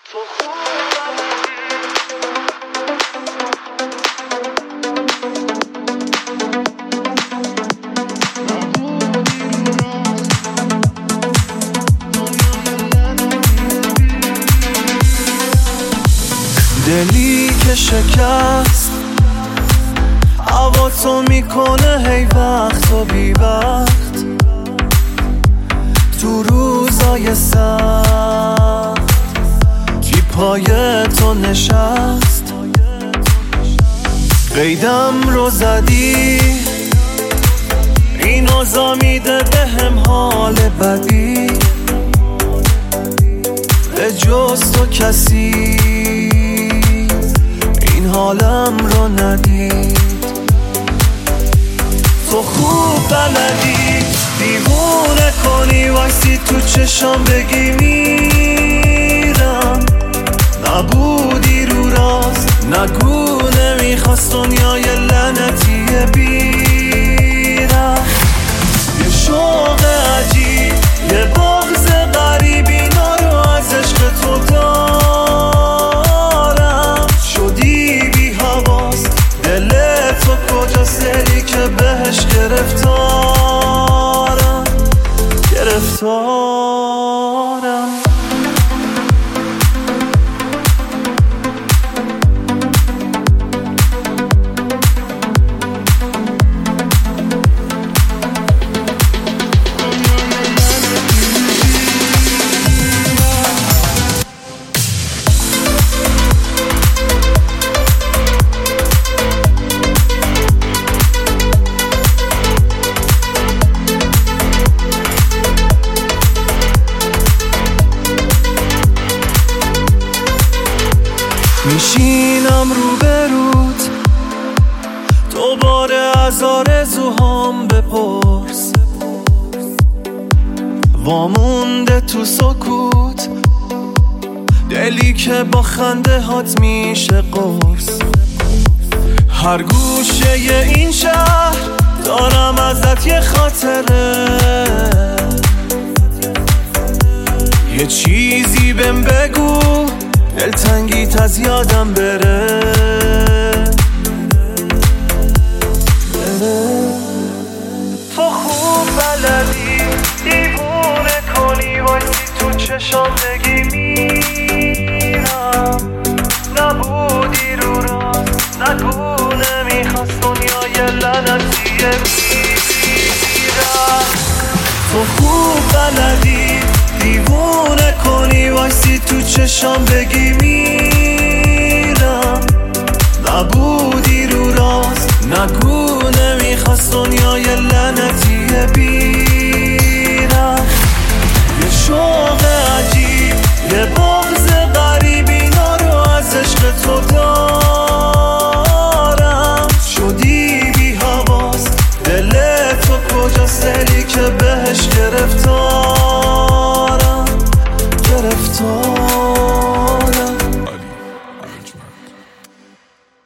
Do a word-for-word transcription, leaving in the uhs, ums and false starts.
دلی که شکست هوا تو میکنه هی وقت و بی وقت تو روزای سخت کی پای تو نشست قیدم رو زدی این اوضاع میده بهم حال بدی به جز تو کسی این حالم رو ندید تو خوب بلدی دیوونه کنی وایسی تو چشام بگی میرم نبودی رو راست نگو نمیخواست دنیای لعنتیه بیرم یه شوق عجیب یه بغض غریب اینا رو از عشق تو دارم شدی بی حواس دل تو کجا سری که بهش گرفتارم گرفتارم میشینم رو برود دوباره از آرزوهام بپرس وامونده تو سکوت دلی که با خنده هات میشه قرص هر گوشه این شهر دارم ازت یه خاطره یه چیزی بهم بگو دلتنگیت از یادم بره تو خوب بلدی دیوونه کنی وایسی تو چشام بگی میرم نبودی رو راست نگو نمیخواست دنیای لعنتیه میرم تو خوب بلدی دیوونه کنی وایسی تو چشام بگی میرم نبودی رو راست نگو نمیخواست